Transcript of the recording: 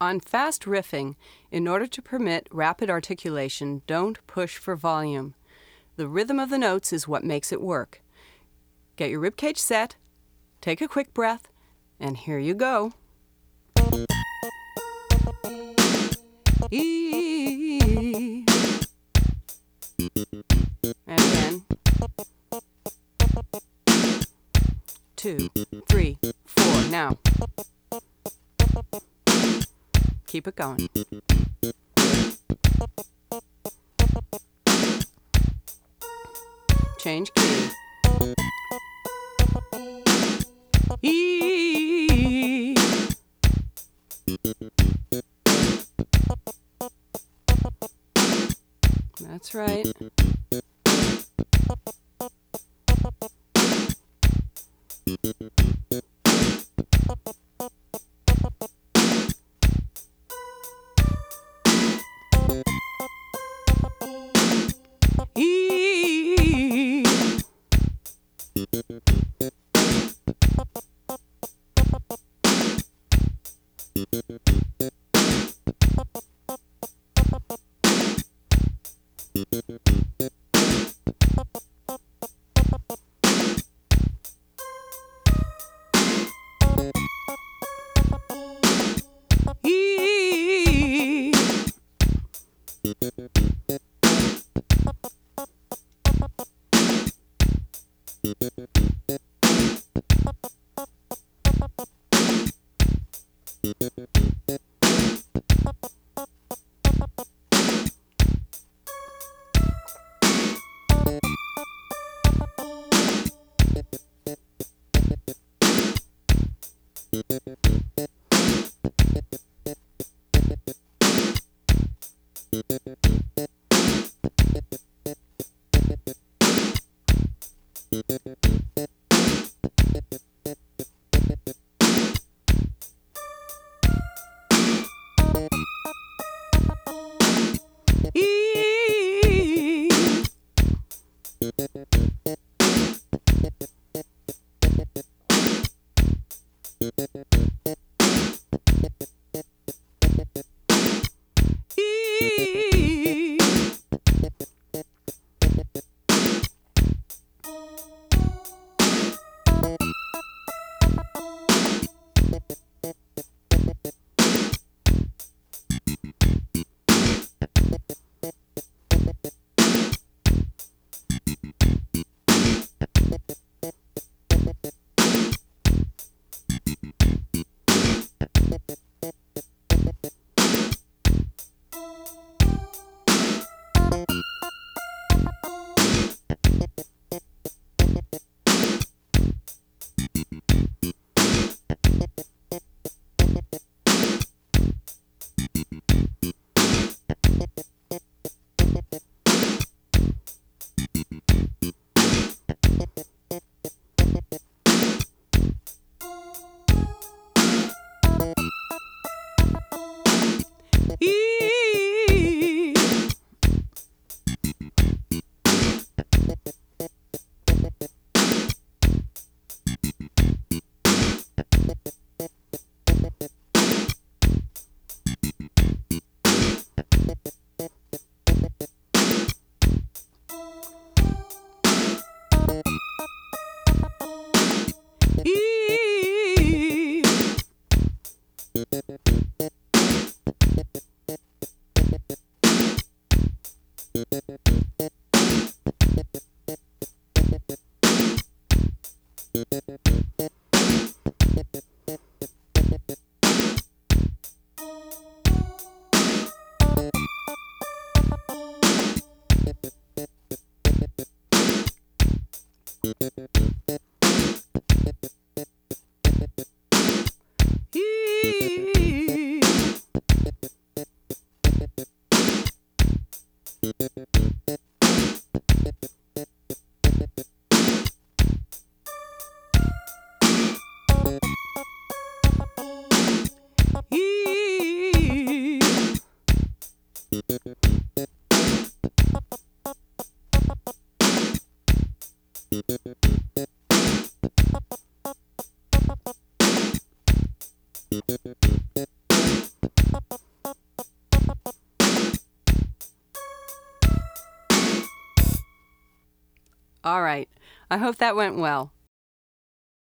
On fast riffing, in order to permit rapid articulation, don't push for volume. The rhythm of the notes is what makes it work. Get your ribcage set, take a quick breath, and here you go. E. And again. 2, 3, 4. Now. Keep it going. Change key. E. That's right. E. All right. I hope that went well.